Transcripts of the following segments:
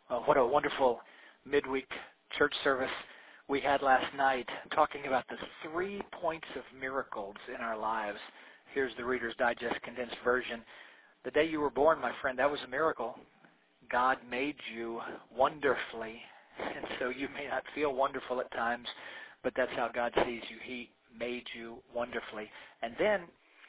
What a wonderful midweek church service we had last night, talking about the 3 points of miracles in our lives. Here's the Reader's Digest condensed version. The day you were born, my friend, that was a miracle. God made you wonderfully, and so you may not feel wonderful at times, but that's how God sees you. He made you wonderfully. And then,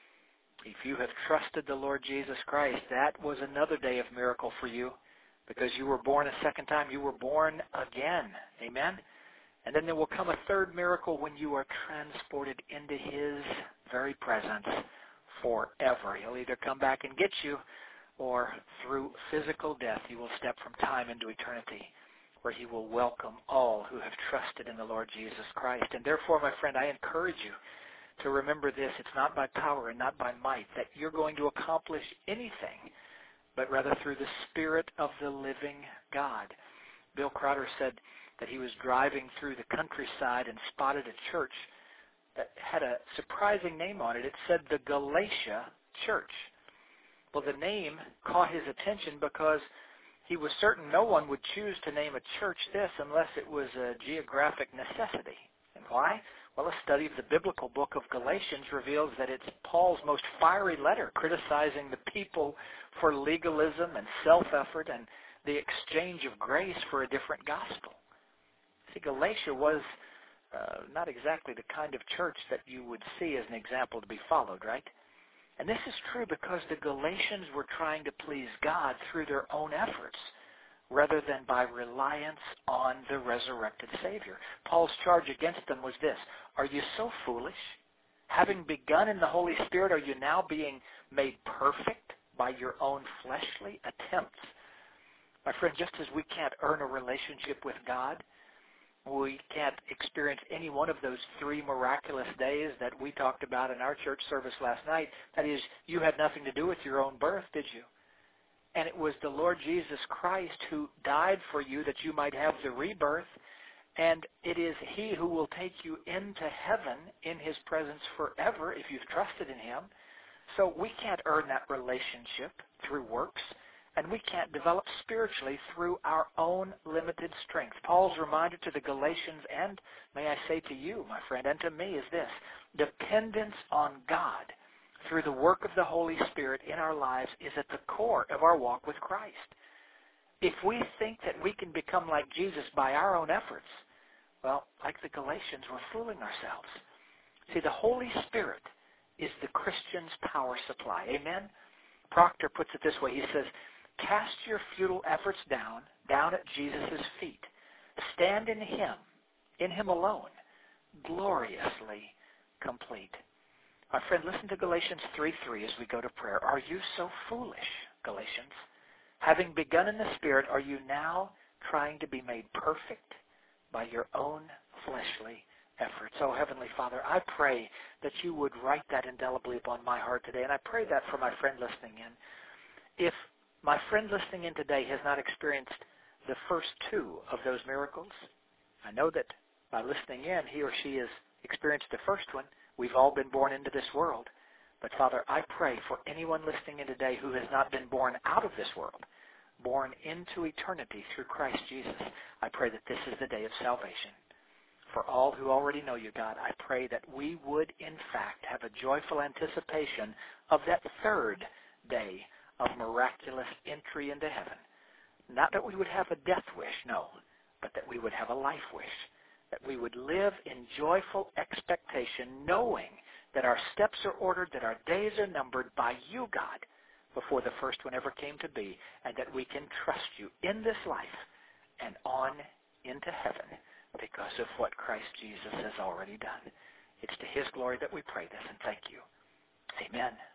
if you have trusted the Lord Jesus Christ, that was another day of miracle for you, because you were born a second time. You were born again. Amen? And then there will come a third miracle when you are transported into His very presence forever. He'll either come back and get you, or through physical death, you will step from time into eternity, where He will welcome all who have trusted in the Lord Jesus Christ. And therefore, my friend, I encourage you to remember this. It's not by power and not by might that you're going to accomplish anything, but rather through the Spirit of the living God. Bill Crowder said that he was driving through the countryside and spotted a church that had a surprising name on it. It said the Galatia Church. Well, the name caught his attention because he was certain no one would choose to name a church this unless it was a geographic necessity. And why? Well, a study of the biblical book of Galatians reveals that it's Paul's most fiery letter, criticizing the people for legalism and self-effort and the exchange of grace for a different gospel. See, Galatia was not exactly the kind of church that you would see as an example to be followed, right? And this is true because the Galatians were trying to please God through their own efforts, rather than by reliance on the resurrected Savior. Paul's charge against them was this: are you so foolish? Having begun in the Holy Spirit, are you now being made perfect by your own fleshly attempts? My friend, just as we can't earn a relationship with God, we can't experience any one of those 3 miraculous days that we talked about in our church service last night. That is, you had nothing to do with your own birth, did you? And it was the Lord Jesus Christ who died for you that you might have the rebirth. And it is He who will take you into heaven in His presence forever if you've trusted in Him. So we can't earn that relationship through works. And we can't develop spiritually through our own limited strength. Paul's reminder to the Galatians, and may I say to you, my friend, and to me, is this: dependence on God through the work of the Holy Spirit in our lives is at the core of our walk with Christ. If we think that we can become like Jesus by our own efforts, well, like the Galatians, we're fooling ourselves. See, the Holy Spirit is the Christian's power supply. Amen? Proctor puts it this way. He says, cast your futile efforts down at Jesus' feet. Stand in Him alone, gloriously complete. My friend, listen to Galatians 3:3 as we go to prayer. Are you so foolish, Galatians? Having begun in the Spirit, are you now trying to be made perfect by your own fleshly efforts? Oh, Heavenly Father, I pray that you would write that indelibly upon my heart today, and I pray that for my friend listening in. If my friend listening in today has not experienced the first 2 of those miracles, I know that by listening in, he or she has experienced the first one. We've all been born into this world. But Father, I pray for anyone listening in today who has not been born out of this world, born into eternity through Christ Jesus. I pray that this is the day of salvation. For all who already know you, God, I pray that we would, in fact, have a joyful anticipation of that third day of miraculous entry into heaven. Not that we would have a death wish, no, but that we would have a life wish. That we would live in joyful expectation, knowing that our steps are ordered, that our days are numbered by you, God, before the first one ever came to be, and that we can trust you in this life and on into heaven because of what Christ Jesus has already done. It's to His glory that we pray this, and thank you. Amen.